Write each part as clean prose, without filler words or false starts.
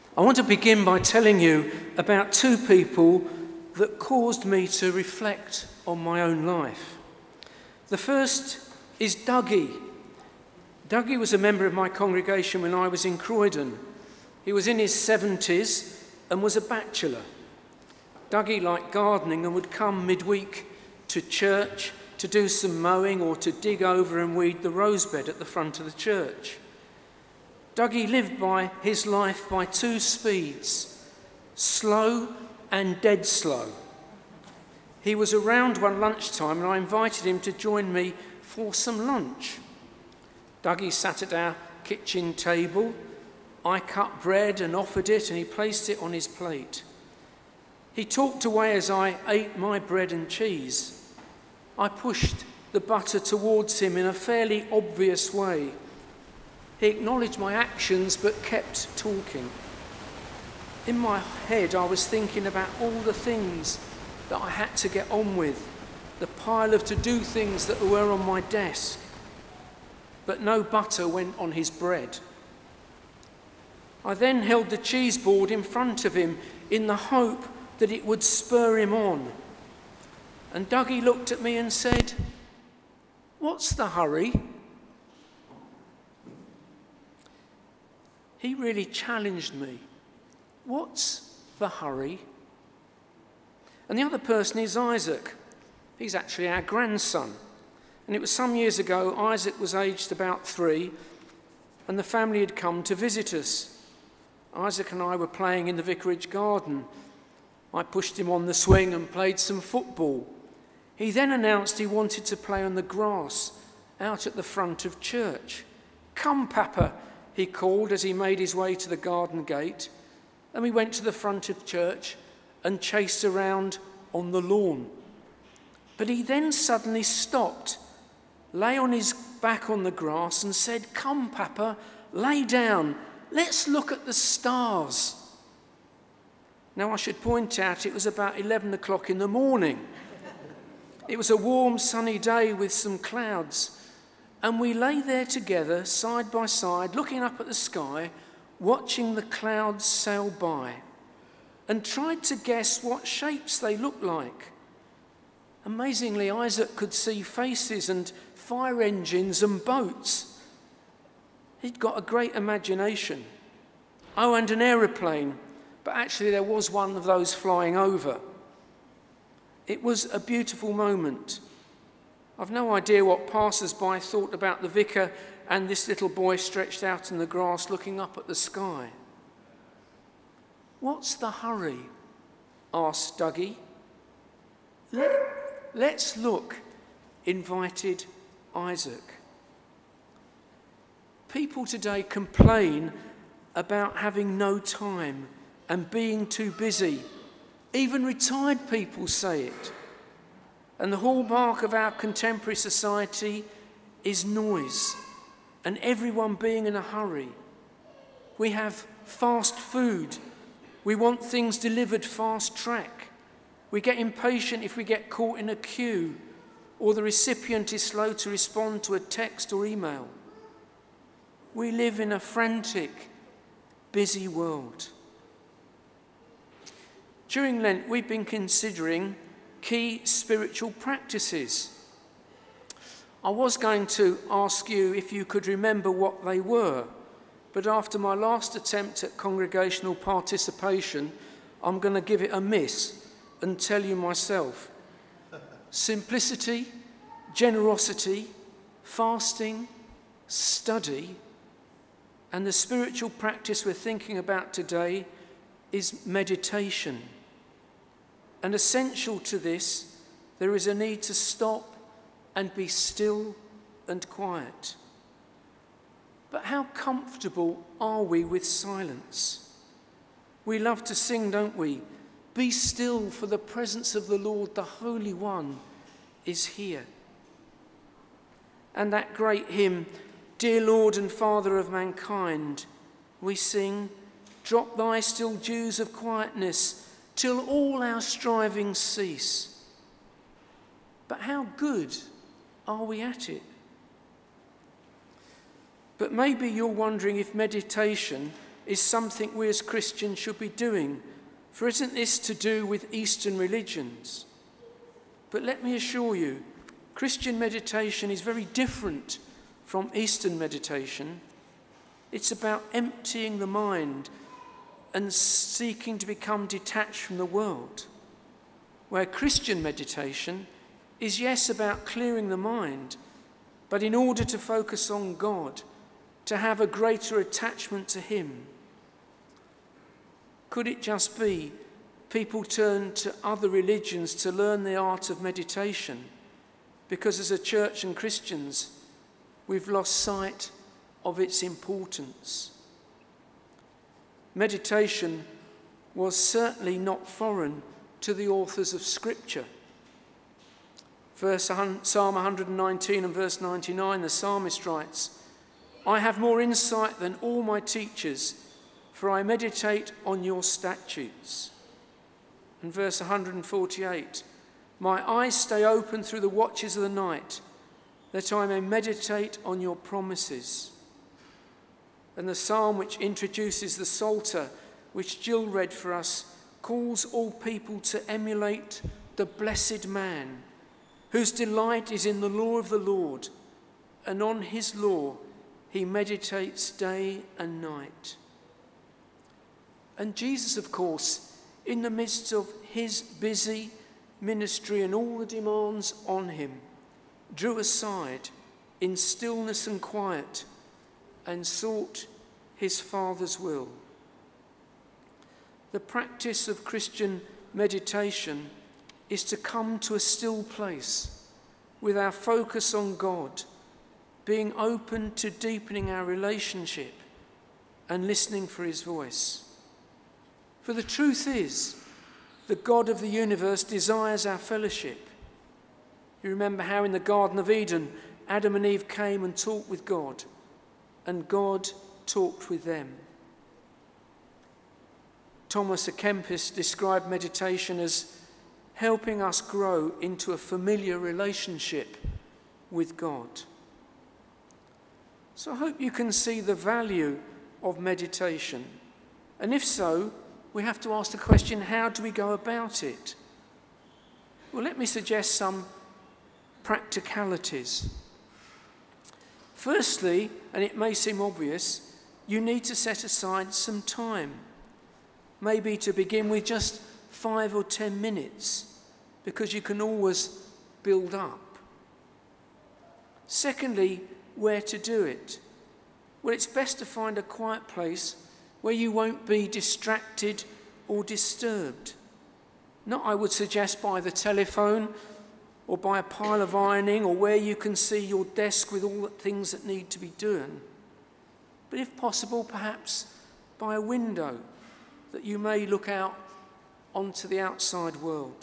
I want to begin by telling you about two people that caused me to reflect on my own life. The first is Dougie. Dougie was a member of my congregation when I was in Croydon. He was in his 70s and was a bachelor. Dougie liked gardening and would come midweek to church to do some mowing or to dig over and weed the rosebed at the front of the church. Dougie lived by his life by two speeds, slow and dead slow. He was around one lunchtime and I invited him to join me for some lunch. Dougie sat at our kitchen table. I cut bread and offered it and he placed it on his plate. He talked away as I ate my bread and cheese. I pushed the butter towards him in a fairly obvious way. He acknowledged my actions but kept talking. In my head, I was thinking about all the things that I had to get on with, the pile of to-do things that were on my desk. But no butter went on his bread. I then held the cheese board in front of him in the hope that it would spur him on. And Dougie looked at me and said, "What's the hurry?" He really challenged me. What's the hurry? And the other person is Isaac. He's actually our grandson. And it was some years ago, Isaac was aged about 3, and the family had come to visit us. Isaac and I were playing in the vicarage garden. I pushed him on the swing and played some football. He then announced he wanted to play on the grass out at the front of church. "Come, Papa," he called as he made his way to the garden gate. And we went to the front of church and chased around on the lawn. But he then suddenly stopped, lay on his back on the grass and said, "Come, Papa, lay down. Let's look at the stars." Now, I should point out it was about 11 o'clock in the morning. It was a warm, sunny day with some clouds, and we lay there together, side by side, looking up at the sky, watching the clouds sail by, and tried to guess what shapes they looked like. Amazingly, Isaac could see faces and fire engines and boats. He'd got a great imagination. Oh, and an aeroplane, but actually there was one of those flying over. It was a beautiful moment. I've no idea what passers-by thought about the vicar and this little boy stretched out in the grass looking up at the sky. "What's the hurry?" asked Dougie. Let's look, invited Isaac. People today complain about having no time and being too busy. Even retired people say it. And the hallmark of our contemporary society is noise and everyone being in a hurry. We have fast food. We want things delivered fast track. We get impatient if we get caught in a queue or the recipient is slow to respond to a text or email. We live in a frantic, busy world. During Lent, we've been considering key spiritual practices. I was going to ask you if you could remember what they were, but after my last attempt at congregational participation, I'm going to give it a miss and tell you myself. Simplicity, generosity, fasting, study, and the spiritual practice we're thinking about today is meditation. And essential to this, there is a need to stop and be still and quiet. But how comfortable are we with silence? We love to sing, don't we? "Be still, for the presence of the Lord, the Holy One, is here." And that great hymn, "Dear Lord and Father of mankind," we sing, "Drop thy still dews of quietness, till all our strivings cease." But how good are we at it? But maybe you're wondering if meditation is something we as Christians should be doing, for isn't this to do with Eastern religions? But let me assure you, Christian meditation is very different from Eastern meditation. It's about emptying the mind and seeking to become detached from the world, where Christian meditation is, yes, about clearing the mind, but in order to focus on God, to have a greater attachment to him. Could it just be people turn to other religions to learn the art of meditation because as a church and Christians, we've lost sight of its importance? Meditation was certainly not foreign to the authors of Scripture. Psalm 119 and verse 99, the psalmist writes, "I have more insight than all my teachers, for I meditate on your statutes." And verse 148, "My eyes stay open through the watches of the night, that I may meditate on your promises." And the psalm which introduces the Psalter, which Jill read for us, calls all people to emulate the blessed man, whose delight is in the law of the Lord, and on his law he meditates day and night. And Jesus, of course, in the midst of his busy ministry and all the demands on him, drew aside in stillness and quiet and sought his Father's will. The practice of Christian meditation is to come to a still place with our focus on God, being open to deepening our relationship and listening for his voice. For the truth is, the God of the universe desires our fellowship. You remember how in the Garden of Eden, Adam and Eve came and talked with God, and God talked with them. Thomas à Kempis described meditation as helping us grow into a familiar relationship with God. So I hope you can see the value of meditation. And if so, we have to ask the question, how do we go about it? Well, let me suggest some practicalities. Firstly, and it may seem obvious, you need to set aside some time. Maybe to begin with just 5 or 10 minutes, because you can always build up. Secondly, where to do it? Well, it's best to find a quiet place where you won't be distracted or disturbed. Not, I would suggest, by the telephone or by a pile of ironing or where you can see your desk with all the things that need to be done. But if possible, perhaps by a window that you may look out onto the outside world.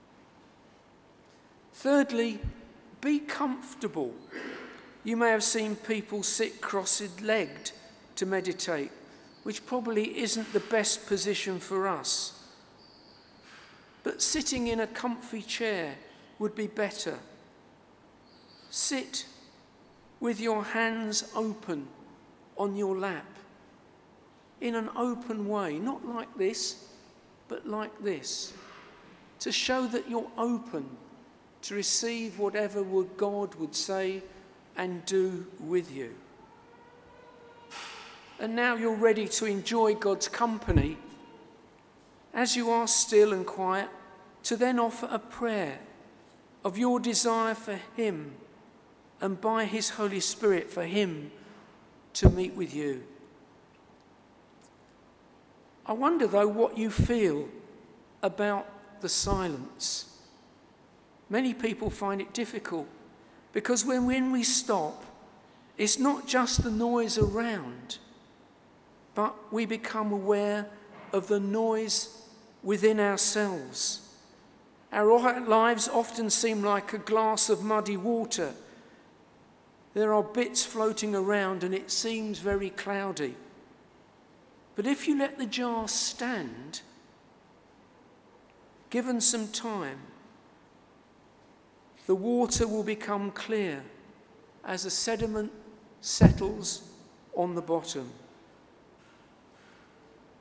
Thirdly, be comfortable. You may have seen people sit cross-legged to meditate, which probably isn't the best position for us. But sitting in a comfy chair would be better. Sit with your hands open on your lap, in an open way, not like this, but like this, to show that you're open to receive whatever God would say and do with you. And now you're ready to enjoy God's company, as you are still and quiet, to then offer a prayer of your desire for him and by his Holy Spirit for him to meet with you. I wonder, though, what you feel about the silence. Many people find it difficult because when we stop, it's not just the noise around, but we become aware of the noise within ourselves. Our lives often seem like a glass of muddy water. There are bits floating around and it seems very cloudy. But if you let the jar stand, given some time, the water will become clear as the sediment settles on the bottom.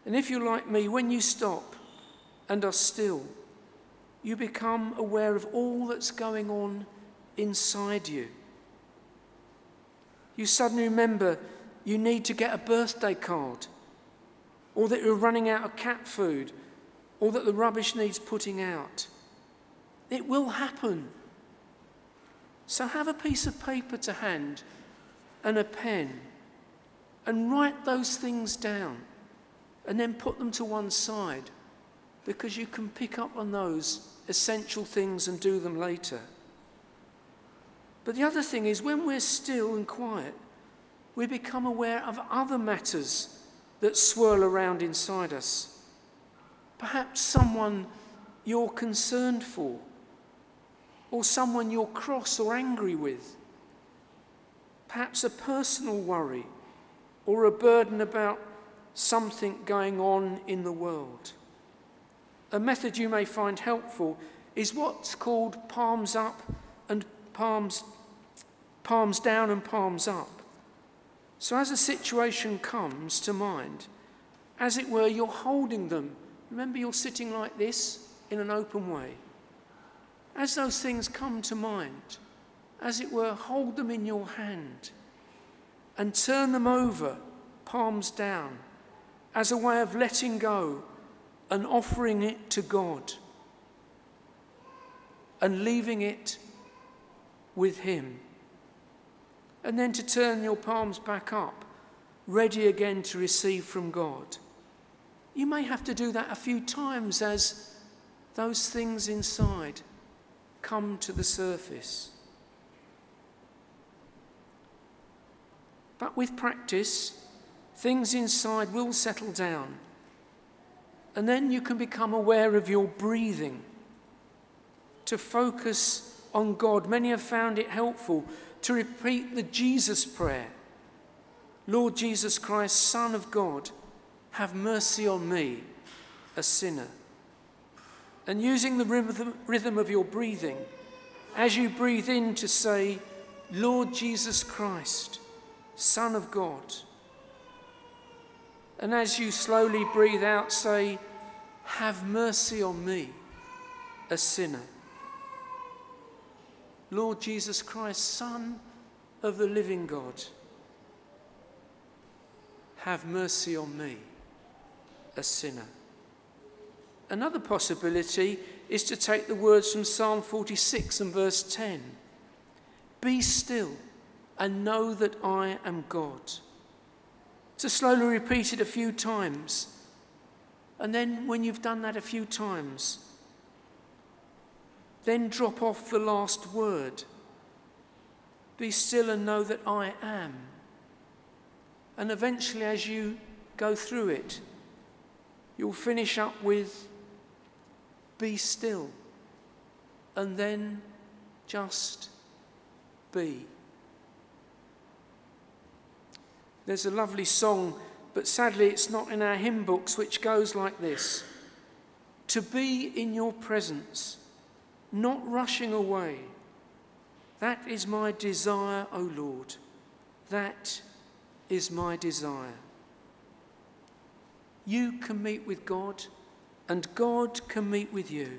And if you're like me, when you stop and are still, you become aware of all that's going on inside you. You suddenly remember you need to get a birthday card, or that you're running out of cat food, or that the rubbish needs putting out. It will happen. So have a piece of paper to hand and a pen and write those things down and then put them to one side, because you can pick up on those essential things and do them later. But the other thing is, when we're still and quiet, we become aware of other matters that swirl around inside us. Perhaps someone you're concerned for, or someone you're cross or angry with. Perhaps a personal worry or a burden about something going on in the world. A method you may find helpful is what's called palms up and palms down and palms up. So as a situation comes to mind, as it were, you're holding them. Remember, you're sitting like this in an open way. As those things come to mind, as it were, hold them in your hand and turn them over, palms down, as a way of letting go and offering it to God and leaving it with Him. And then to turn your palms back up, ready again to receive from God. You may have to do that a few times as those things inside come to the surface. But with practice, things inside will settle down. And then you can become aware of your breathing, to focus on God. Many have found it helpful to repeat the Jesus prayer. Lord Jesus Christ, Son of God, have mercy on me, a sinner. And using the rhythm of your breathing, as you breathe in to say, Lord Jesus Christ, Son of God. And as you slowly breathe out, say, have mercy on me, a sinner. Lord Jesus Christ, Son of the living God, have mercy on me, a sinner. Another possibility is to take the words from Psalm 46 and verse 10. Be still and know that I am God. To slowly repeat it a few times. And then when you've done that a few times, then drop off the last word. Be still and know that I am. And eventually, as you go through it, you'll finish up with be still, and then just be. There's a lovely song, but sadly it's not in our hymn books, which goes like this. To be in your presence, not rushing away, that is my desire, O Lord. That is my desire. You can meet with God, and God can meet with you.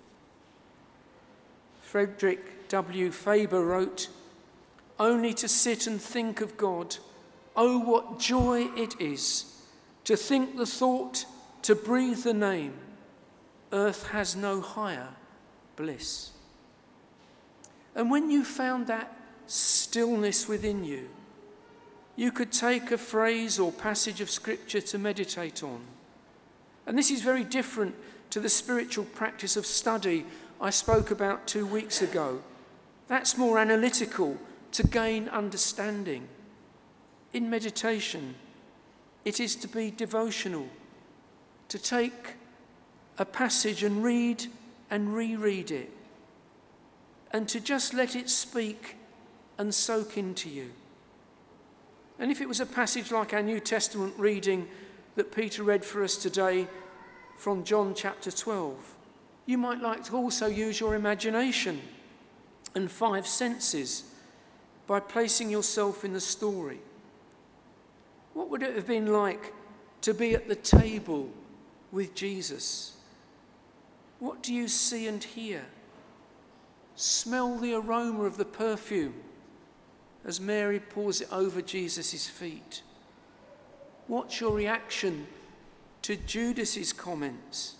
Frederick W. Faber wrote, only to sit and think of God, oh, what joy it is to think the thought, to breathe the name. Earth has no higher bliss. And when you found that stillness within you, you could take a phrase or passage of scripture to meditate on. And this is very different to the spiritual practice of study I spoke about 2 weeks ago. That's more analytical, to gain understanding. In meditation, it is to be devotional, to take a passage and read and reread it, and to just let it speak and soak into you. And if it was a passage like our New Testament reading that Peter read for us today from John chapter 12, you might like to also use your imagination and 5 senses by placing yourself in the story. What would it have been like to be at the table with Jesus? What do you see and hear? Smell the aroma of the perfume as Mary pours it over Jesus' feet. What's your reaction to Judas's comments?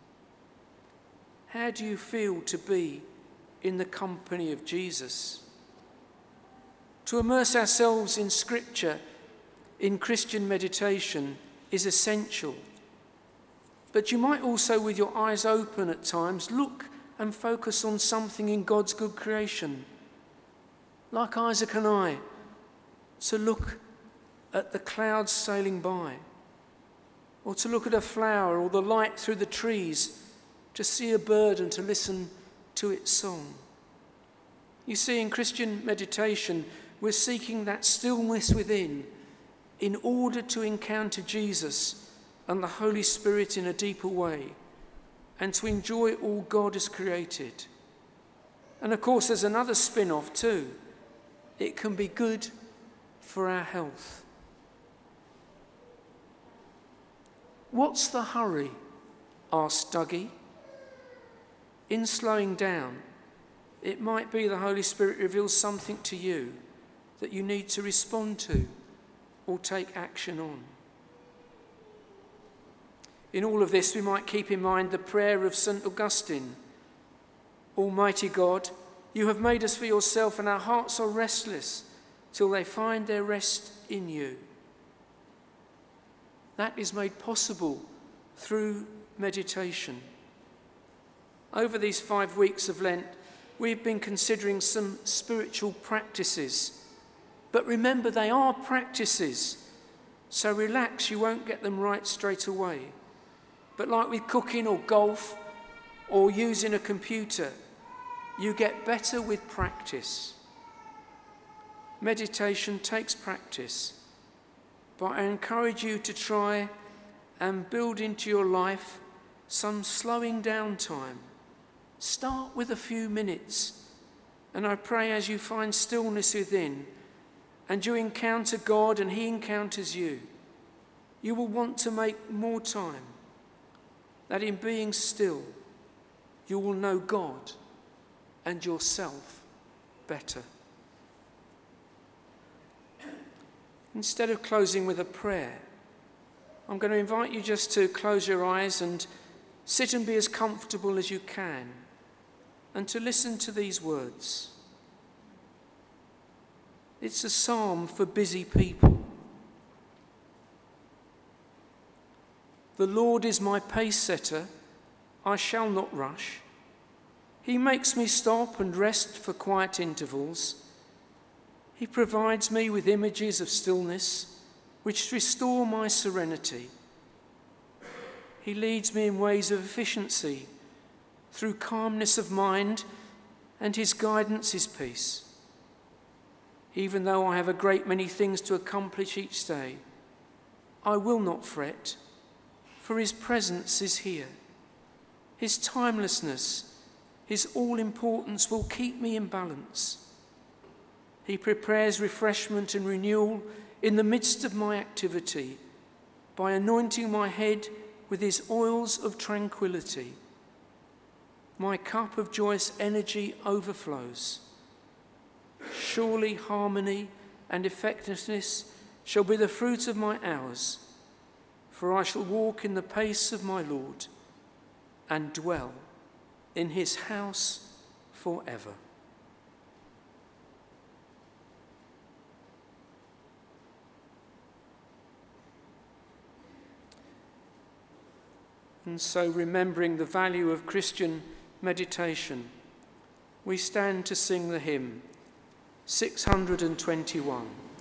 How do you feel to be in the company of Jesus? To immerse ourselves in Scripture, in Christian meditation, is essential. But you might also, with your eyes open at times, look and focus on something in God's good creation. Like Isaac and I, to look at the clouds sailing by, or to look at a flower or the light through the trees, to see a bird and to listen to its song. You see, in Christian meditation, we're seeking that stillness within in order to encounter Jesus and the Holy Spirit in a deeper way and to enjoy all God has created. And of course, there's another spin-off too. It can be good for our health. What's the hurry? Asked Dougie. In slowing down, it might be the Holy Spirit reveals something to you that you need to respond to or take action on. In all of this, we might keep in mind the prayer of St. Augustine. Almighty God, you have made us for yourself, and our hearts are restless till they find their rest in you. That is made possible through meditation. Over these 5 weeks of Lent, we've been considering some spiritual practices. But remember, they are practices. So relax, you won't get them right straight away. But like with cooking or golf or using a computer, you get better with practice. Meditation takes practice. But I encourage you to try and build into your life some slowing down time. Start with a few minutes, and I pray as you find stillness within and you encounter God and he encounters you, you will want to make more time, that in being still you will know God and yourself better. Instead of closing with a prayer, I'm going to invite you just to close your eyes and sit and be as comfortable as you can, and to listen to these words. It's a psalm for busy people. The Lord is my pace setter, I shall not rush. He makes me stop and rest for quiet intervals. He provides me with images of stillness which restore my serenity. He leads me in ways of efficiency through calmness of mind, and his guidance is peace. Even though I have a great many things to accomplish each day, I will not fret, for his presence is here. His timelessness, his all-importance will keep me in balance. He prepares refreshment and renewal in the midst of my activity by anointing my head with his oils of tranquility. My cup of joyous energy overflows. Surely harmony and effectiveness shall be the fruit of my hours, for I shall walk in the pace of my Lord and dwell in his house forever. And so, remembering the value of Christian meditation, we stand to sing the hymn 621.